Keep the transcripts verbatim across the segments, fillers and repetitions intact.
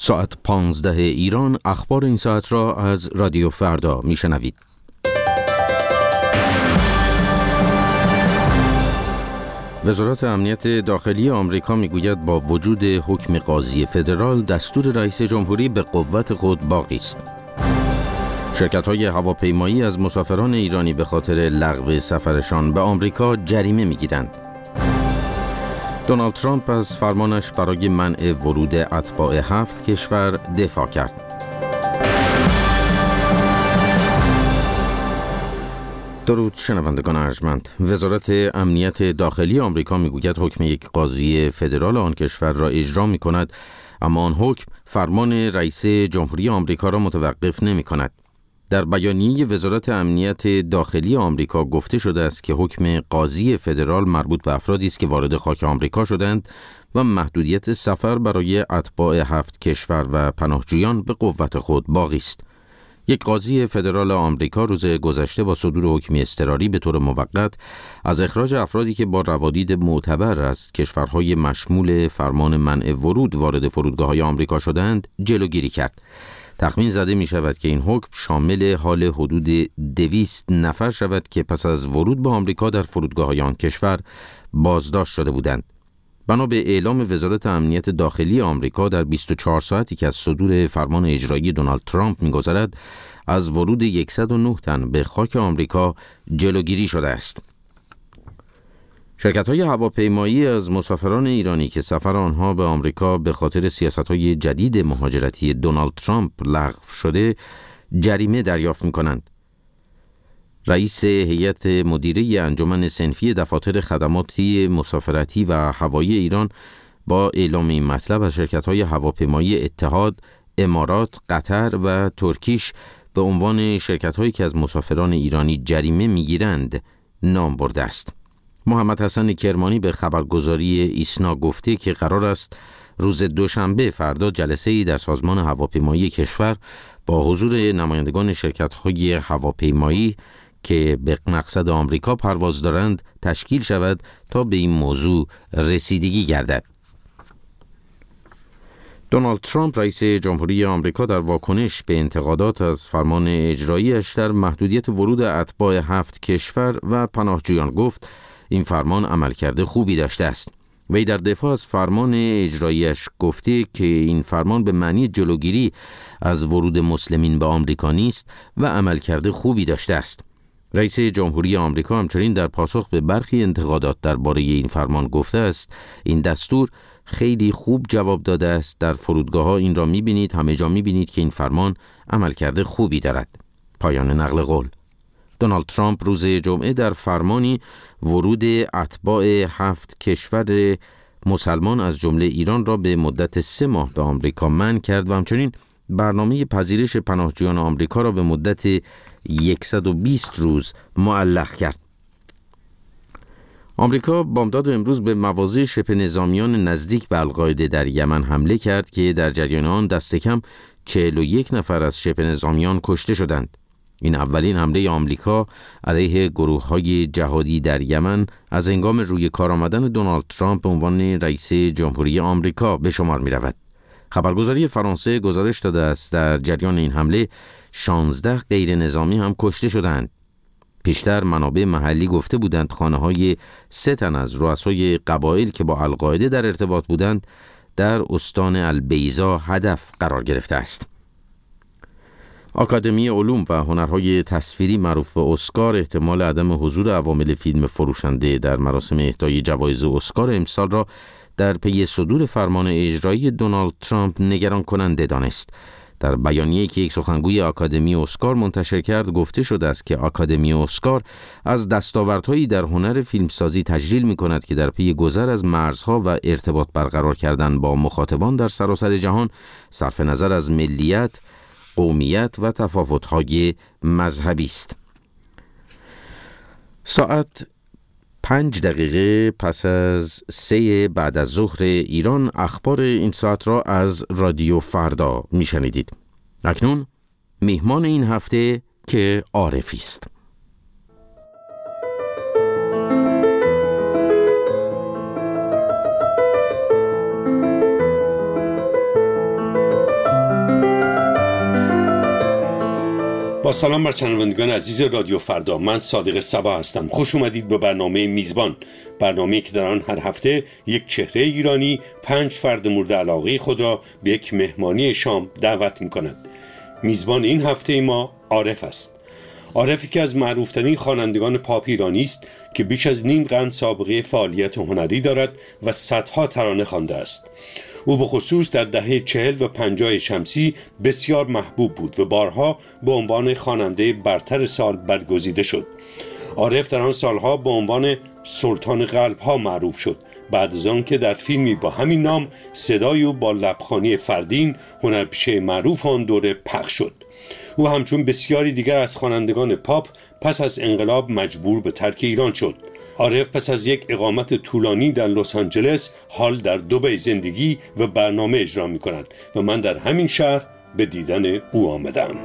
ساعت پانزده ایران اخبار این ساعت را از رادیو فردا میشنوید. وزارت امنیت داخلی آمریکا میگوید با وجود حکم قاضی فدرال دستور رئیس جمهوری به قوت خود باقی است. شرکت‌های هواپیمایی از مسافران ایرانی به خاطر لغو سفرشان به آمریکا جریمه میگیرند. دونالد ترامپ از فرمانش برای منع ورود اتباع هفت کشور دفاع کرد. درود شنوندگان ارجمند. وزارت امنیت داخلی آمریکا میگوید حکم یک قاضی فدرال آن کشور را اجرا می‌کند، اما آن حکم فرمان رئیس جمهوری آمریکا را متوقف نمی‌کند. در بیانیه وزارت امنیت داخلی آمریکا گفته شده است که حکم قاضی فدرال مربوط به افرادی است که وارد خاک آمریکا شدند و محدودیت سفر برای اتباع هفت کشور و پناهجویان به قوت خود باقی است. یک قاضی فدرال آمریکا روز گذشته با صدور حکمی اضطراری به طور موقت از اخراج افرادی که با روادید معتبر از کشورهای مشمول فرمان منع ورود وارد فرودگاه‌های آمریکا شدند جلوگیری کرد. تخمین زده می شود که این حکم شامل حال حدود دویست نفر شود که پس از ورود به آمریکا در فرودگاه‌های آن کشور بازداشت شده بودند. بنا به اعلام وزارت امنیت داخلی آمریکا در بیست و چهار ساعتی که از صدور فرمان اجرایی دونالد ترامپ می‌گذرد، از ورود صد و نه تن به خاک آمریکا جلوگیری شده است. شرکت‌های هواپیمایی از مسافران ایرانی که سفر آنها به آمریکا به خاطر سیاست‌های جدید مهاجرتی دونالد ترامپ لغو شده، جریمه دریافت می‌کنند. رئیس هیئت مدیره انجمن صنفی دفاتر خدماتی مسافرتی و هوایی ایران با اعلام این مطلب از شرکت‌های هواپیمایی اتحاد، امارات، قطر و ترکیش به عنوان شرکت‌هایی که از مسافران ایرانی جریمه می‌گیرند نام برده است. محمد حسن کرمانی به خبرگزاری ایسنا گفته که قرار است روز دوشنبه فردا جلسه‌ای در سازمان هواپیمایی کشور با حضور نمایندگان شرکت‌های هواپیمایی که به مقصد آمریکا پرواز دارند تشکیل شود تا به این موضوع رسیدگی گردد. دونالد ترامپ رئیس جمهوری آمریکا در واکنش به انتقادات از فرمان اجرایی‌اش در محدودیت ورود اتباع هفت کشور و پناهجویان گفت این فرمان عملکرد خوبی داشته است. وی در دفاع از فرمان اجرایی‌اش گفته که این فرمان به معنی جلوگیری از ورود مسلمین به آمریکا نیست و عملکرد خوبی داشته است. رئیس جمهوری آمریکا همچنین در پاسخ به برخی انتقادات درباره این فرمان گفته است این دستور خیلی خوب جواب داده است. در فرودگاه‌ها این را می‌بینید، همه جا می‌بینید که این فرمان عملکرد خوبی دارد. پایان نقل قول. دونالد ترامپ روز جمعه در فرمانی ورود اتباع هفت کشور مسلمان از جمله ایران را به مدت سه ماه به آمریکا منع کرد و همچنین برنامه پذیرش پناهجویان آمریکا را به مدت صد و بیست روز معلق کرد. آمریکا بامداد امروز به مواضع شبه نظامیان نزدیک به القاعده در یمن حمله کرد که در جریان آن دست کم چهل و یک نفر از شبه نظامیان کشته شدند. این اولین حمله آمریکا علیه گروه‌های جهادی در یمن از هنگام روی کار آمدن دونالد ترامپ به عنوان رئیس جمهوری آمریکا به شمار می‌رود. خبرگزاری فرانسه گزارش داده است در جریان این حمله شانزده غیر نظامی هم کشته شدند. پیشتر منابع محلی گفته بودند خانه‌های سه تن از رؤسای قبایل که با القاعده در ارتباط بودند در استان البیضا هدف قرار گرفته است. آکادمی علوم و هنرهای تصویری معروف به اسکار احتمال عدم حضور عوامل فیلم فروشنده در مراسم اهدای جوایز اسکار امسال را در پی صدور فرمان اجرایی دونالد ترامپ نگران کننده دانست. در بیانیه‌ای که یک سخنگوی آکادمی اسکار منتشر کرد گفته شده است که آکادمی اسکار از دستاوردهایی در هنر فیلمسازی تجلیل می‌کند که در پی گذر از مرزها و ارتباط برقرار کردن با مخاطبان در سراسر جهان صرف نظر از ملیت، قومیت و تفاوت‌های مذهبی است. ساعت پنج دقیقه پس از سه بعد از ظهر ایران اخبار این ساعت را از رادیو فردا میشنیدید. اکنون میهمان این هفته که عارفی است. با سلام بر شنوندگان عزیز رادیو فردا، من صادق صبا هستم. خوش اومدید به برنامه میزبان، برنامه‌ای که در آن هر هفته یک چهره ایرانی پنج فرد مورد علاقه خود را به یک مهمانی شام دعوت می‌کند. میزبان این هفته ما عارف است. عارف که از معروفترین خوانندگان پاپ ایرانی است که بیش از نیم قرن سابقه فعالیت هنری دارد و صدها ترانه خوانده است. او به خصوص در دهه چهل و پنجاه شمسی بسیار محبوب بود و بارها به عنوان خواننده برتر سال برگزیده شد. عارف در آن سالها به عنوان سلطان قلب‌ها معروف شد، بعد از آن که در فیلمی با همین نام صدای او با لبخانی فردین، هنرپیشه معروف آن دوره، پخش شد. او همچون بسیاری دیگر از خوانندگان پاپ پس از انقلاب مجبور به ترک ایران شد. عارف پس از یک اقامت طولانی در لس آنجلس حال در دبی زندگی و برنامه اجرا می کند و من در همین شهر به دیدن او آمدم.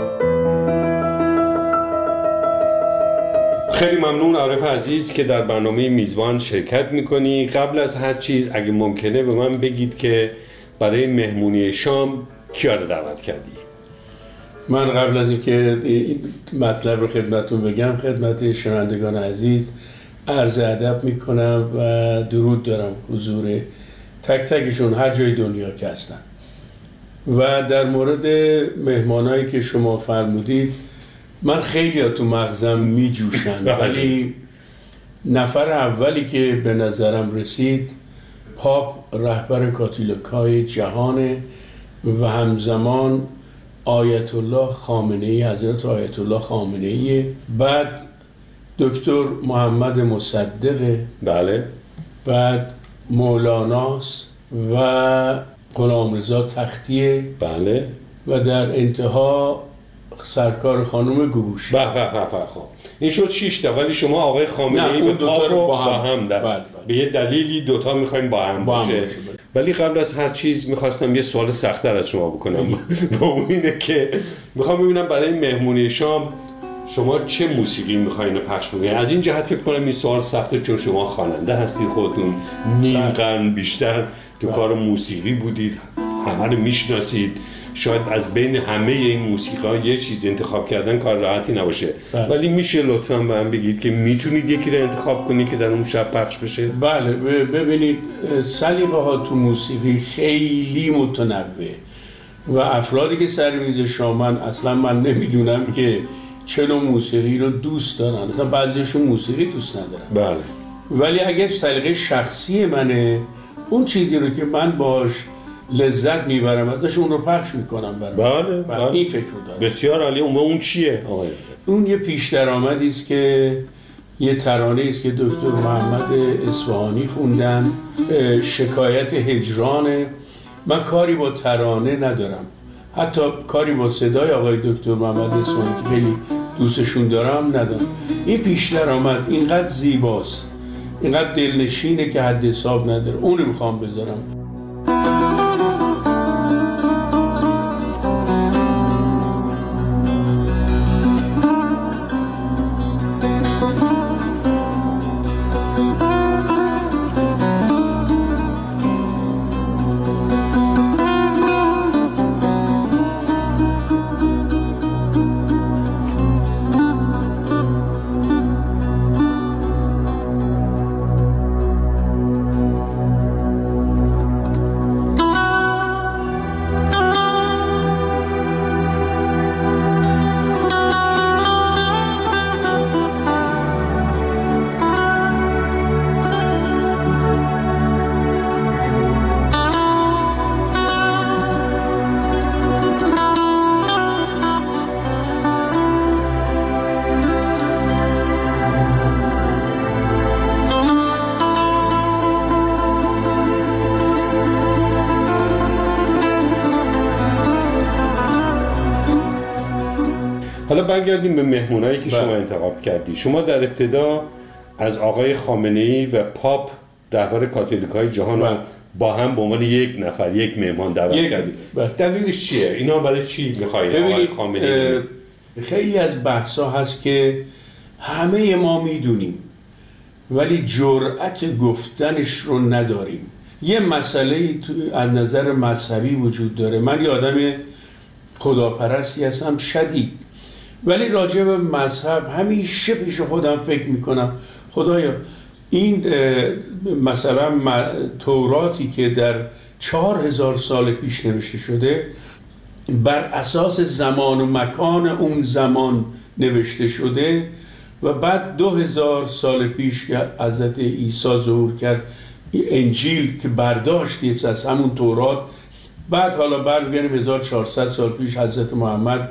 خیلی ممنون عارف عزیز که در برنامه میزبان شرکت میکنی. قبل از هر چیز اگه ممکنه به من بگید که برای مهمونی شام کیا رو دعوت کردی؟ من قبل از اینکه این مطلب رو خدمتتون بگم، خدمت شنوندگان عزیز عرض ادب میکنم و درود دارم حضور تک تکشون هر جای دنیا که هستن. و در مورد مهمانایی که شما فرمودید، من خیلی ها تو مغزم میجوشن، ولی نفر اولی که به نظرم رسید پاپ رهبر کاتولیکای جهانه و همزمان آیت الله خامنه‌ای، حضرت آیت الله خامنه‌ای، بعد دکتر محمد مصدق، بله، بعد مولاناست و غلامرضا تختیه، بله، و در انتها سرکار خانم گوگوشی. به به به خب این شد شش تا، ولی شما آقای خامنه‌ای و پاپ رو با هم, با هم در بله بله. به یه دلیلی دوتا میخوایم با هم با باشه. هم باشه. ولی قبل از هر چیز میخواستم یه سوال سخت‌تر از شما بکنم. با اون اینه که میخوام ببینم برای مهمونی شام شما چه موسیقی میخواین پخش بکنید. از این جهت فکر کنم این سوال سخته، چون شما خواننده هستید، خودتون نیم قرن بیشتر تو کار موسیقی بودید، همه رو میشناسید. شاید از بین همه این موسیقی‌ها یه چیز انتخاب کردن کار راحتی نباشه، بله. ولی میشه لطفاً به من بگید که میتونید یکی رو انتخاب کنید که در اون شب پخش بشه؟ بله. ببینید سلیقه ها تو موسیقی خیلی متنوع و افرادی که سر میز شامن اصلا من نمیدونم که چه نوع موسیقی رو دوست دارن. مثلا بعضیشون موسیقی دوست ندارن، بله. ولی اگر سلیقه شخصی منه، اون چیزی رو که من باش لذت میبرم ازش اون رو پخش میکنم برام. بله بله. این فکر رو دارم. بسیار عالی. اون اون چیه آقای؟ اون یه پیش درآمدی است که یه ترانه است که دکتر محمد اصفهانی خوندن، شکایت هجرانه. من کاری با ترانه ندارم، حتی کاری با صدای آقای دکتر محمد اصفهانی که خیلی دوستشون دارم ندارم. این پیش درآمد اینقدر زیباست، اینقدر دلنشینه که حد حساب نداره. اونو میخوام بذارم. حالا برگردیم به مهمونایی که شما انتخاب کردی. شما در ابتدا از آقای خامنه‌ای و پاپ رهبر کاتولیکای جهان رو با هم به عنوان یک نفر، یک مهمان دعوت کردید. دلیلش چیه؟ اینا برای چی می‌خواید آقای خامنه‌ای؟ خیلی از بحثا هست که همه ما میدونیم ولی جرأت گفتنش رو نداریم. یه مسئله از نظر مذهبی وجود داره. من یه آدم خداپرستی هستم شدید، ولی راجع به مذهب همیشه پیش خودم فکر میکنم خدایا این مثلا توراتی که در چهار هزار سال پیش نوشته شده بر اساس زمان و مکان اون زمان نوشته شده و بعد دو هزار سال پیش که حضرت عیسی ظهور کرد انجیل که برداشت از همون تورات، بعد حالا برمیگردیم هزار و چهارصد سال پیش حضرت محمد،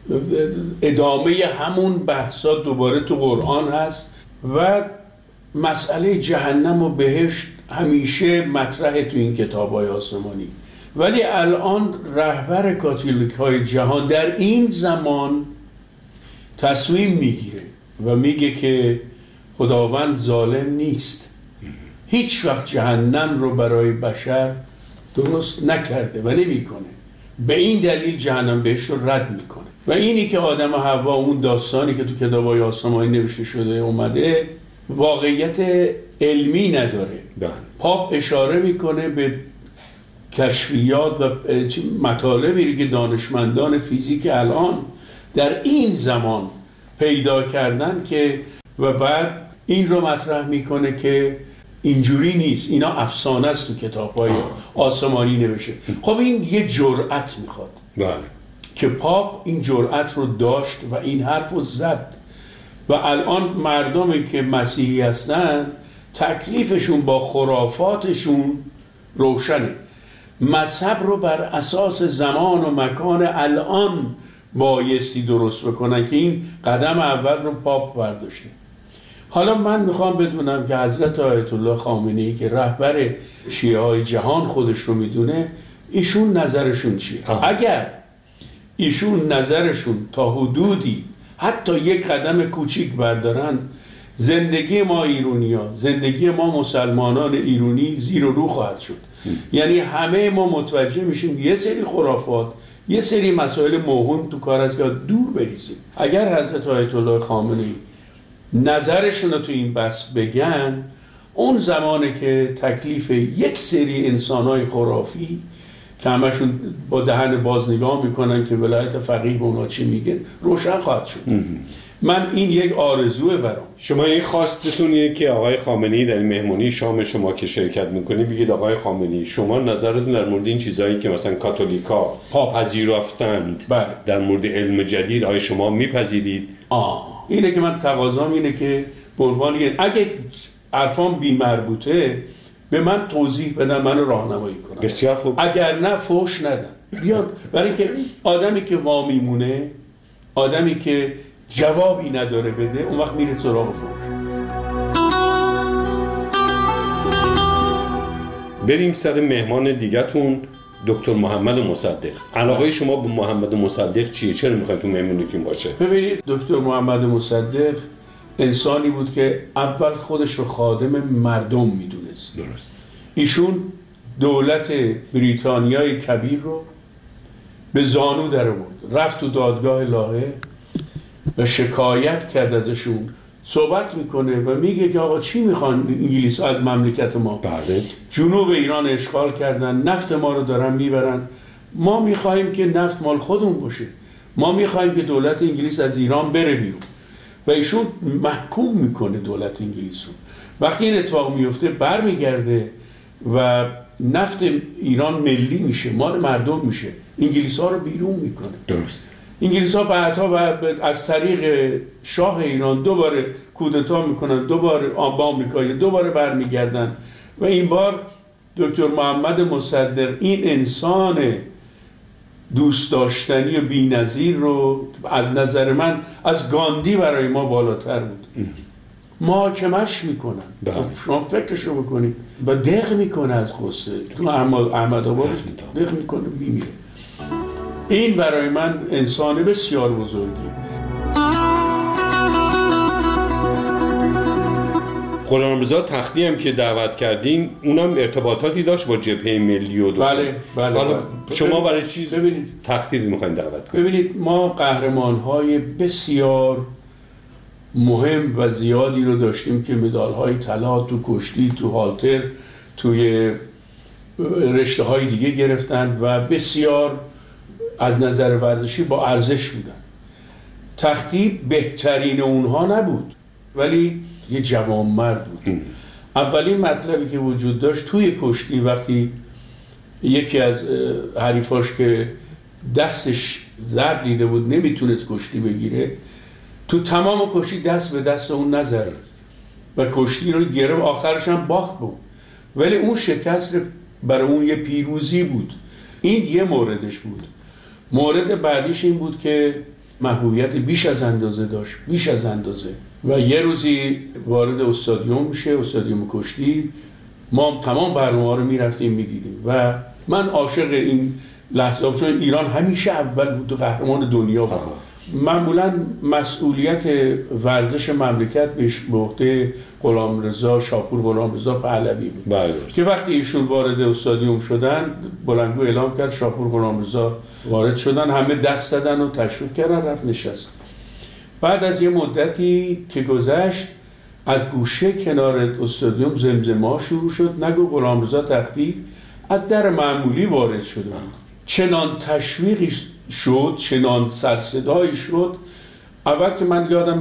ادامه همون بحثا دوباره تو قرآن هست و مسئله جهنم و بهشت همیشه مطرح تو این کتاب‌های آسمانی. ولی الان رهبر کاتولیک های جهان در این زمان تصمیم میگیره و میگه که خداوند ظالم نیست، هیچ وقت جهنم رو برای بشر درست نکرده و نمیکنه، به این دلیل جهنم بهشت رو رد میکنه. و اینی که آدم و حوا، اون داستانی که تو کتاب‌های آسمانی نوشته شده اومده، واقعیت علمی نداره. پاپ اشاره میکنه به کشفیات و مطالبی که دانشمندان فیزیک الان در این زمان پیدا کردن که و بعد این رو مطرح میکنه که اینجوری نیست، اینا افسانه است تو کتاب‌های آسمانی نوشته. خب این یه جرأت میخواد. بله. که پاپ این جرأت رو داشت و این حرف رو زد و الان مردمی که مسیحی هستن تکلیفشون با خرافاتشون روشنه. مذهب رو بر اساس زمان و مکان الان بایستی درست بکنن که این قدم اول رو پاپ برداشته. حالا من میخوام بدونم که حضرت آیت الله خامنه‌ای که رهبر شیعه های جهان خودش رو میدونه، ایشون نظرشون چیه؟ آه. اگر ایشون نظرشون تا حدودی حتی یک قدم کوچیک بردارن، زندگی ما ایرانی‌ها، زندگی ما مسلمانان ایرانی زیر و رو خواهد شد. یعنی همه ما متوجه میشیم یه سری خرافات، یه سری مسائل موهوم تو کار است که دور بریزیم. اگر حضرت آیت الله خامنه‌ای نظرشون رو تو این بحث بگن، اون زمانه که تکلیف یک سری انسان‌های خرافی که همشون با دهن باز نگاه میکنن که ولایت فقیه به اونا چی میگه روشن خواهد شد. من این یک آرزوه برام. شما این خواستتون اینه که آقای خامنه‌ای در این مهمانی شام شما که شرکت میکنه بگید آقای خامنه‌ای شما نظرتون در مورد این چیزایی که مثلا کاتولیکا پذیرفتند در مورد علم جدید آیا شما میپذیرید؟ آه اینه که من تقاضام اینه که به عنوان اگه عرفان بی مربوطه به من توضیح بدن، منو راهنمایی کنن. بسیار خوب. اگر نه فوش ندن بیان، برای که آدمی که وامیمونه، آدمی که جوابی نداره بده، اون وقت میره سراغ فوش. بریم سر مهمان دیگه‌تون، دکتر محمد مصدق. علاقه شما به محمد مصدق چیه؟ چرا میخواید تو مهمونیتون باشه؟ ببینید دکتر محمد مصدق انسانی بود که اول خودش رو خادم مردم میدونست. درست. ایشون دولت بریتانیای کبیر رو به زانو در آورد، رفت تو دادگاه لاهه و شکایت کرد ازشون. صحبت میکنه و میگه که آقا چی میخوان انگلیس از مملکت ما؟ بله. جنوب ایران اشغال کردن، نفت ما رو دارن میبرن، ما میخوایم که نفت مال خودمون باشه، ما میخوایم که دولت انگلیس از ایران بره بیرون. و ایشون محکوم میکنه دولت انگلیس رو. وقتی این اتفاق میفته برمیگرده و نفت ایران ملی میشه، مال مردم میشه، انگلیس ها رو بیرون میکنه. درست. انگلیس ها بعدها از طریق شاه ایران دوباره کودتا میکنن، دوباره با آمریکا دوباره برمیگردن و این بار دکتر محمد مصدق این انسان دوست داشتنی و بی‌نظیر رو از نظر من از گاندی برای ما بالاتر بود. محاکمش میکنن. شما فکرشو بکنید و دق میکنه از غصه تو احمد آباد دق میکنه میمیره. این برای من انسان بسیار بزرگیه. غلامرضا تختی هم که دعوت کردین اونم ارتباطاتی داشت با جبهه ملی و دو. بله بله, بله. شما برای چی ببینید تختی رو میخواین دعوت کنید؟ ببینید ما قهرمان‌های بسیار مهم و زیادی رو داشتیم که مدال‌های طلا تو کشتی، تو هالتر، توی رشته‌های دیگه گرفتن و بسیار از نظر ورزشی با ارزش بودن. تختی بهترین اونها نبود ولی یه جوانمرد بود. اولین مطلبی که وجود داشت توی کشتی، وقتی یکی از حریفاش که دستش ضرب دیده بود نمیتونست کشتی بگیره، تو تمام کشتی دست به دست اون نزد و کشتی رو گرفت، آخرش هم باخت بود، ولی اون شکست برای اون یه پیروزی بود. این یه موردش بود. مورد بعدیش این بود که محبوبیت بیش از اندازه داشت، بیش از اندازه. و یه روزی وارد استادیوم میشه، استادیوم کشتی، ما تمام برنامه‌ها رو میرفتیم میدیدیم و من عاشق این لحظه بود، چون ایران همیشه اول بود و قهرمان دنیا بود. معمولا مسئولیت ورزش مملکت بهش به عهده غلامرضا شاپور غلامرضا پهلوی بود. بله. که وقتی ایشون وارد استادیوم شدن، بلندگو اعلام کرد شاپور غلامرضا وارد شدن، همه دست زدن و تشویق کردن، رفت نشست. بعد از یه مدتی که گذشت، از گوشه کنار استادیوم زمزمه شروع شد، نگو غلامرضا تختی از در معمولی وارد شده بود. چنان تشویقی شد، چنان سرصدایی شد. اول که من یادم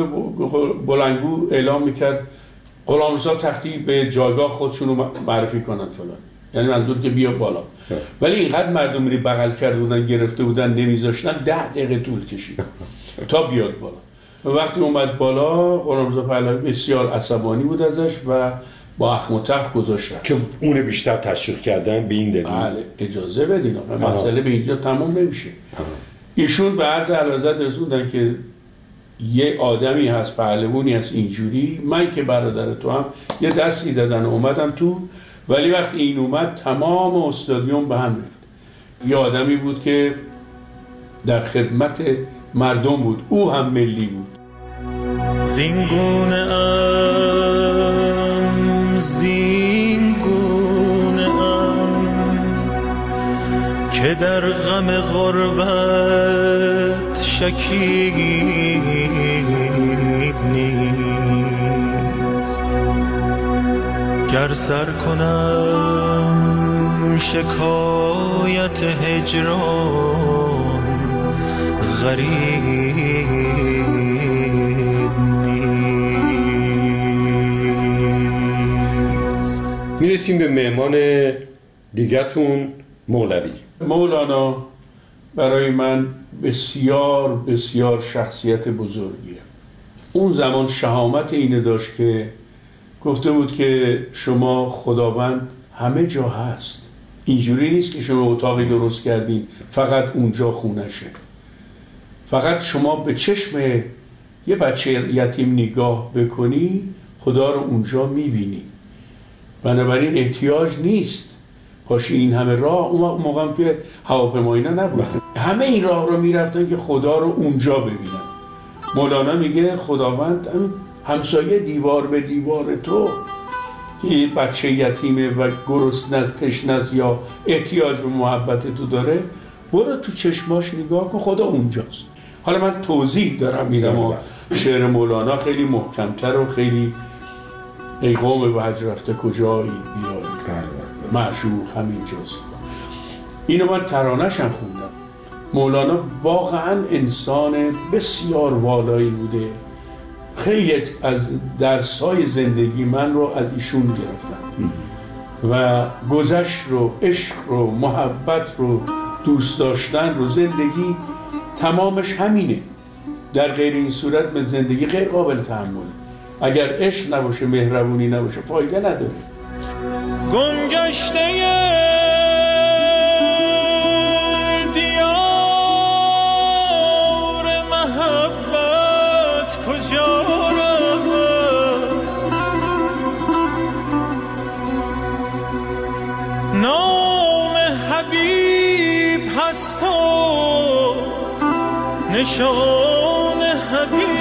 بلندگو اعلام میکرد غلامرضا تختی به جایگاه خودشون رو معرفی کنن فلان، یعنی منظور که بیا بالا. ولی اینقدر مردم میری بغل کرده بودن، گرفته بودن، نمیذاشتن، ده دقیقه طول کشید تا بیاد بالا. و وقتی اومد بالا، غلامرضا پهلوی بسیار عصبانی بود ازش و با اخم و تخت گذاشتن که اون بیشتر تشویق کردن به این دلیل. بله اجازه بدین آقا، مسئله به اینجا تمام نمیشه. آه. ایشون به عرض اعلیحضرت رسوندن که یه آدمی هست، پهلوانی هست اینجوری، من که برادر تو هم یه دستی دادن اومدم تو، ولی وقتی این اومد تمام استادیوم به هم ریخت. یه آدمی بود که در خدمت مردم بود، او هم ملی بود. زینگونه ام زینگونه ام که در غم غربت شکیب نیست، گر سر کنم شکایت هجران غریب. میرسیم به مهمان دیگه‌تون، مولوی. مولانا برای من بسیار بسیار شخصیت بزرگیه. اون زمان شهامت اینه داشت که گفته بود که شما خداوند همه جا هست، اینجوری نیست که شما اتاقی درست کردین فقط اونجا خونشه، فقط شما به چشم یه بچه یتیم نگاه بکنی خدا رو اونجا میبینی. بنابراین احتیاج نیست پاشی این همه راه، اون موقع هم که هواپیمایی نبود، همه این راه رو میرفتن که خدا رو اونجا ببینن. مولانا میگه خداوند همسایه دیوار به دیوار تو که بچه یتیمه و گرسنه تشنه یا احتیاج به محبت تو داره، برو تو چشماش نگاه کن، خدا اونجاست. حالا من توضیح دارم میدم و شعر مولانا خیلی محکمتر و خیلی ای قوم به حج رفته کجایی بیایی معشوق همینجاست. اینو من ترانه‌ش هم خوندم. مولانا واقعا انسان بسیار والایی بوده. خیلی از درس‌های زندگی من رو از ایشون گرفتم و گذشت رو، عشق رو، محبت رو، دوست داشتن رو، زندگی تمامش همینه. در غیر این صورت به زندگی غیر قابل تحمله. اگر عشق نباشه، مهربونی نباشه، فایده نداره. گمگشته دیار محبت کجا رود، نام حبیب هست و نشان حبیب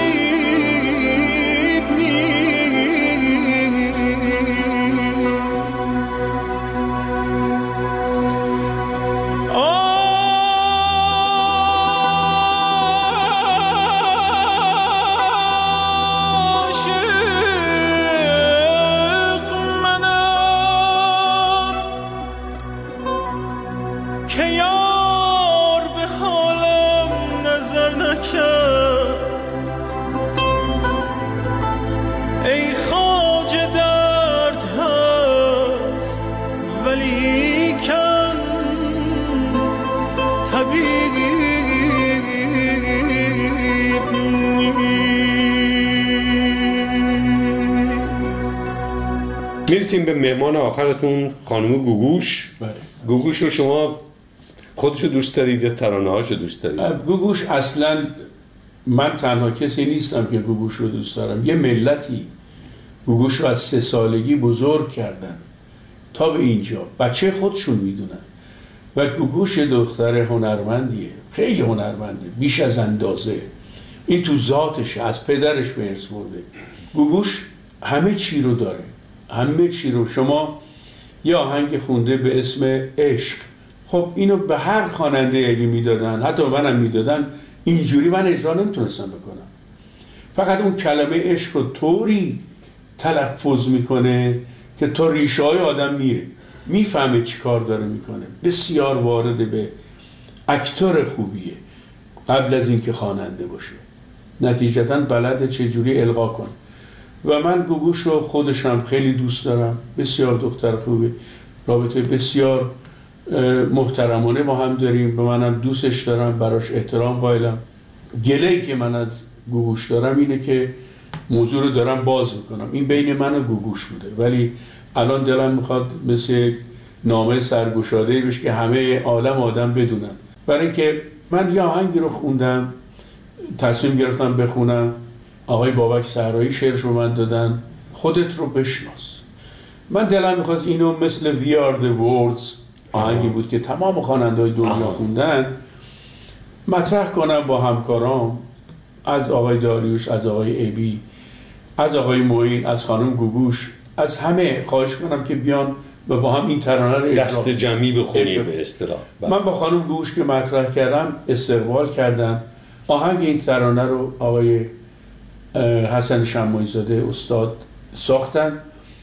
حبیب میرسیم به مهمان آخرتون خانم گوگوش. بله. گوگوش رو شما خودشو دوست دارید یا ترانه هاشو دوست دارید؟ گوگوش اصلا من تنها کسی نیستم که گوگوش رو دوست دارم. یه ملتی گوگوش رو از سه سالگی بزرگ کردن تا به اینجا، بچه خودشون میدونن. و گوگوش دختر هنرمندیه، خیلی هنرمنده، بیش از اندازه. این تو ذاتشه، از پدرش به ارث برده. گوگوش همه چی رو داره، همه چی رو. شما یه آهنگ خونده به اسم عشق، خب اینو به هر خواننده اگه میدادن، حتی منم میدادن، اینجوری من اجرا نمیتونستم بکنم. فقط اون کلمه عشق رو طوری تلفظ میکنه که تا ریشه های آدم میره، میفهمه چی کار داره میکنه. بسیار وارد به اکتور خوبیه قبل از اینکه خواننده باشه. نتیجتاً بلده چجوری القا کن. و من گوگوش رو خودشم خیلی دوست دارم، بسیار دختر خوبه، رابطه بسیار محترمانه با هم داریم. به منم دوستش دارم، براش احترام قائلم. گله‌ای که من از گوگوش دارم اینه که موضوع رو دارم باز میکنم، این بین من و گوگوش بوده، ولی الان دلم میخواد مثل یک نامه سرگشاده‌ای بشه که همه عالم آدم بدونن. برای که من یه آهنگی رو خوندم، تصمیم گرفتم بخونم، آقای بابک صحرایی شعرش رو من دادن، خودت رو بشناس. من دلم میخواست اینو مثل We Are The Words آهنگی بود که تمام خواننده‌های دنیا خوندن، مطرح کنم با همکارام، از آقای داریوش، از آقای ابی، از آقای معین، از خانم گوگوش، از همه خواهش کنم که بیان و با هم این ترانه رو اجرا دست جمعی بخونیم به اصطلاح. من با خانم گوگوش که مطرح کردم استقبال کردن. آهنگ این ترانه رو آقای حسن شماعی زاده استاد ساختن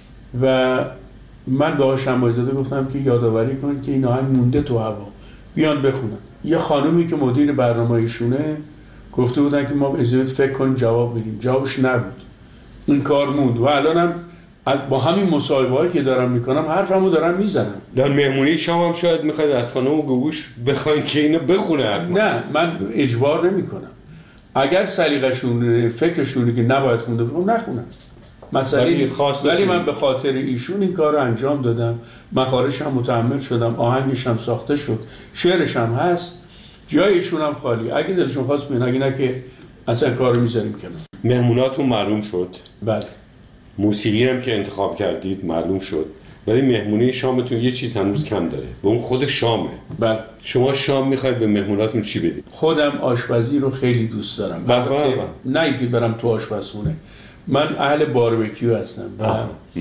و من به آقای شماعی زاده گفتم که یادآوری کنید که این آهنگ مونده تو هوا، بیان بخونن. یه خانومی که مدیر برنامه ایشونه گفته بودن که ما اجازه فکر کنیم جواب بدیم، جوابش نبود، این کار موند. و الانم با همین مصاحبه‌هایی که دارم میکنم حرفمو دارم میزنم. در مهمونی شما هم شاید میخواید از خانم گوگوش بخواید که اینو بخونه حتما. نه، من اجبار نمیکنم. اگر سلیقه‌شون فکرشونه که نباید خونده بکنم نخونم، مسئله خاص. ولی من به خاطر ایشون این کار رو انجام دادم، مخارجش هم متحمل شدم، آهنگش هم ساخته شد، شعرش هم هست، جای ایشون هم خالی. اگه دلشون خواست بیان، اگه نه که اصلا کارو میذاریم کنار. مهموناتون معلوم شد، بله. موسیقی هم که انتخاب کردید معلوم شد، ولی مهمونی شامتون یه چیز هنوز کم داره و اون خود شامه. بله. شما شام میخواید به مهموناتون چی بدید؟ خودم آشپزی رو خیلی دوست دارم. بله بله. نه اینکه برم تو آشپزخونه، من اهل باربیکیو هستم و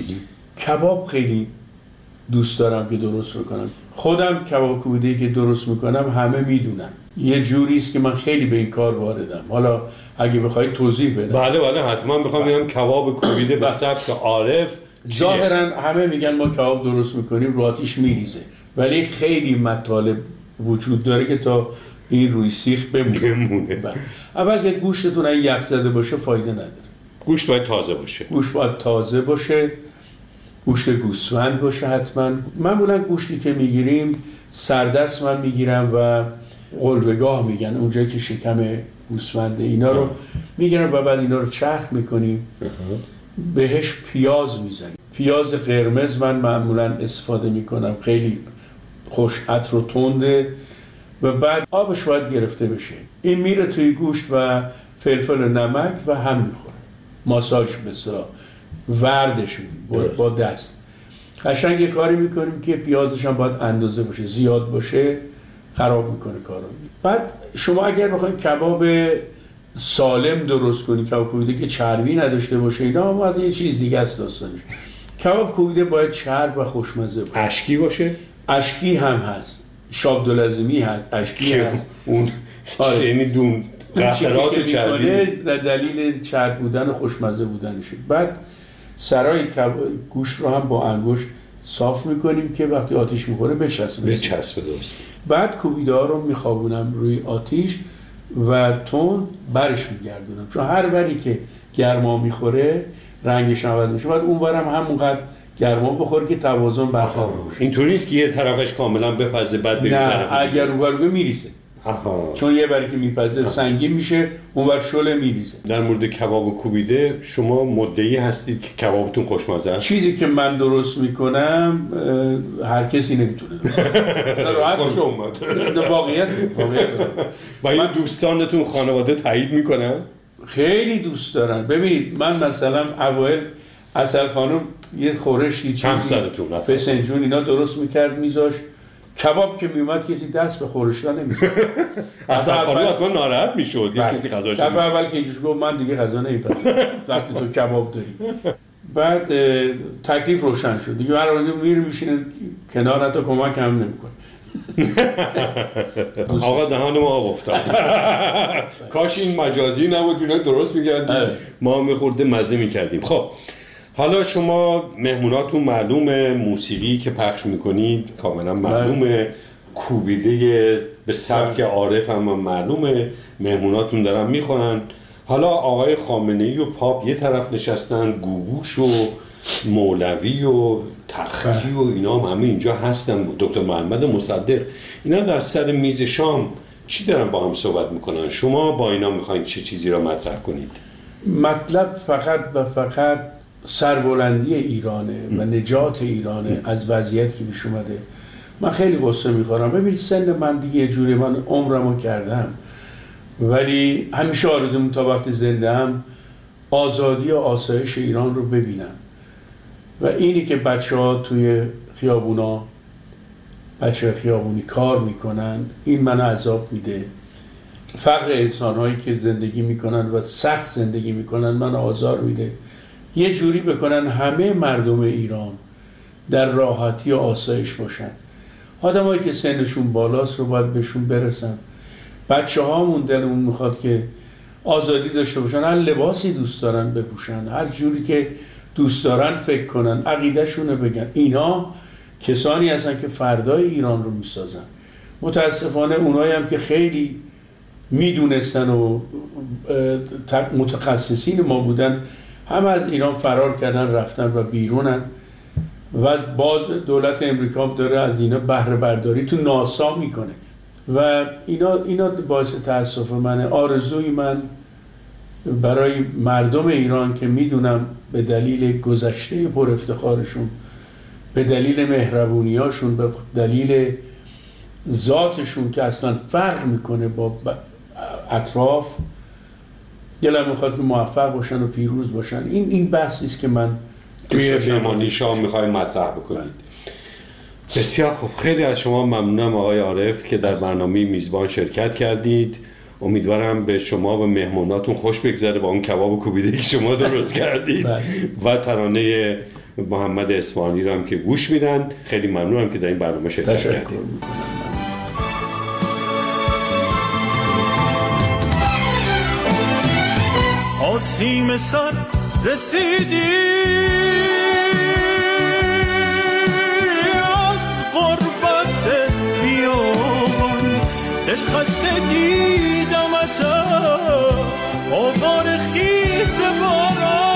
کباب خیلی دوست دارم که درست بکنم. خودم کباب کوبیده‌ای که درست میکنم همه میدونن، یه جوری است که من خیلی به این کار واردم. حالا اگه بخواید توضیح بدم. بله بله حتما میخوام بگم کباب کوبیده به سبک عارف. ظاهرا همه میگن ما کباب درست میکنیم رو آتیش میریزه، ولی خیلی مطالب وجود داره که تا این روی سیخ بمونه. بمونه. اول که گوشتتون این یخ زده باشه فایده نداره. گوشت باید تازه باشه. گوشت باید تازه باشه، گوشت گوسفند باشه حتما. معمولا گوشتی که میگیریم سردست من میگیرم و قلبگاه میگن، اونجایی که شکم گوسفنده، اینا رو میگیرم و بعد اینا رو چرخ میکنیم، بهش پیاز میزنیم. پیاز قرمز من معمولا استفاده میکنم، خیلی خوش عطر و تنده و بعد آبش باید گرفته بشه. این میره توی گوشت و فلفل و نمک و هم میخوره، ماساژ بسیار وردش میدیم با دست. قشنگ یه کاری میکنیم که پیازش هم باید اندازه باشه، زیاد باشه خراب میکنه کارو. بعد شما اگر بخواید کباب سالم درست کنید، کباب کوبیده که چربی نداشته باشه، اینا هم از یه چیز دیگه است داستانش. کباب کوبیده باید چرب و خوشمزه باشه. اشکی باشه؟ اشکی هم هست، شابدالعظمی هست، اشکی هست. اون یعنی دون قطرات چربی در دلیل چرب بودن و خوشمزه بودنشه. بعد سرای گوشت رو هم با انگشت صاف میکنیم که وقتی آتیش میخوره بچسبه. بچسبه درست. بعد کوبیده ها رو میخوابونم روی آتیش و تون برش میگردونم، چون هر بری که گرما میخوره رنگش عوض میشه، بعد اون برم همونقدر گرما بخوره که توازن برقرار بشه. اینطوری نیست که یه طرفش کاملا بپزه بعد بری طرف نه، اگر اون ور میریزه. آها. چون یه بری که میپزه سنگین میشه اونور شله میریزه. در مورد کباب کوبیده شما مدعی هستید که کبابتون خوشمزه است؟ چیزی که من درست میکنم هر کسی نمیتونه خوش اومد. واقعیت و این دوستانتون خانواده تایید میکنن؟ خیلی دوست دارن. ببینید من مثلا اوایل اصل خانم یه خورشی چیزی به سنجون اینا درست میکرد میذاش، کباب که میومد کسی دست به خورشتا نمیزد. اصل خانم حتما ناراحت میشد یه کسی غذاش دفعه اول که اینجوری گفت من دیگه غذا نمیپزم وقتی تو کباب داری. بعد تکلیف روشن شد دیگه، هر وقت میره میشینه کنار حتی کمک هم نمیکنه. آقا دهان ما آب افتاد. کاش این مجازی نبود، اینا درست می‌کردیم ما می‌خورده مزه می‌کردیم. خب حالا شما مهموناتون معلومه، موسیقی که پخش می‌کنید کاملا معلومه، کوبیده به سبک عارف هم معلومه، مهموناتون دارن می‌خورن. حالا آقای خامنه‌ای و پاپ یه طرف نشستن، گوگوش و مولوی و تختی و اینا هم همه اینجا هستن، دکتر محمد مصدق، اینا در سر میز شام چی دارن با هم صحبت میکنن؟ شما با اینا میخواین چه چیزی را مطرح کنید؟ مطلب فقط و فقط سربلندی ایرانه و نجات ایرانه از وضعیت که پیش اومده. من خیلی غصه میخورم. ببینید سن من دیگه یه جوری، من عمرمو کردم، ولی همیشه آرزوم تا وقت زنده هم آزادی و آسایش ایران رو ببینم. و اینی که بچه ها توی خیابونا، بچه خیابونی کار میکنن، این من عذاب میده. فقر انسان هایی که زندگی میکنن و سخت زندگی میکنن من آزار میده. یه جوری بکنن همه مردم ایران در راحتی و آسایش باشن. آدم هایی که سنشون بالاست رو باید بهشون برسن. بچه هامون دلمون میخواد که آزادی داشته باشن، هر لباسی دوست دارن بپوشن، هر جوری که دوست دارن فکر کنن، عقیده‌شون رو بگن. اینا کسانی هستن که فردای ایران رو میسازن. متاسفانه اونایی هم که خیلی میدونستن و متخصصین ما بودن هم از ایران فرار کردن رفتن و بیرونن و باز دولت امریکا داره از اینا بهره برداری تو ناسا میکنه و اینا اینا باعث تاسف منه. آرزوی من برای مردم ایران که میدونم به دلیل گذشته پر افتخارشون، به دلیل مهربونیاشون، به دلیل ذاتشون که اصلا فرق میکنه با اطراف، دلم میخواد که موفق باشن و پیروز باشن. این این بحثی است که من توی مهمانی شام میخوایم مطرح بکنید. بسیار خوب، خیلی از شما ممنونم آقای عارف که در برنامه میزبان شرکت کردید. امیدوارم به شما و مهموناتون خوش بگذره با اون کباب کوبیده که شما درست کردید و ترانه محمد اصفهانی رو هم که گوش میدن. خیلی ممنونم که در این برنامه شرکت کردید. آسیم سر رسیدی از قربت بیابان، دلخسته دیدمت از آوار خیز باران،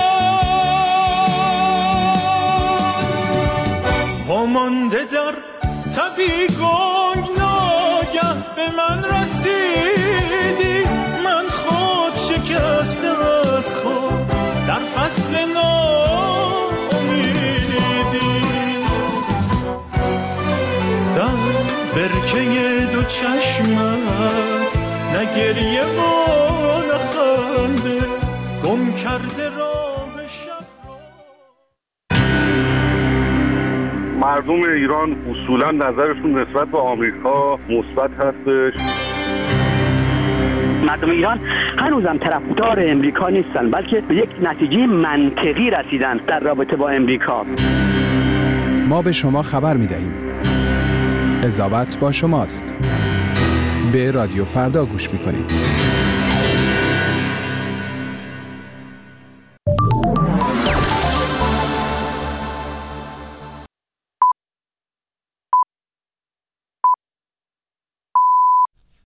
وامانده در تبی گنگ ناگه به من رسیدی، من خود شکسته از خود در فصل ناامیدی، در برکه دو چشمت نه گریه و نه خنده، گم کرده راه شب. مردم ایران اصولا نظرشون نسبت به آمریکا مثبت هستش. مردم ایران هنوزم طرفدار امریکا نیستن، بلکه به یک نتیجه منطقی رسیدن در رابطه با امریکا. ما به شما خبر می‌دهیم. قضاوت با شماست. به رادیو فردا گوش می‌کنید.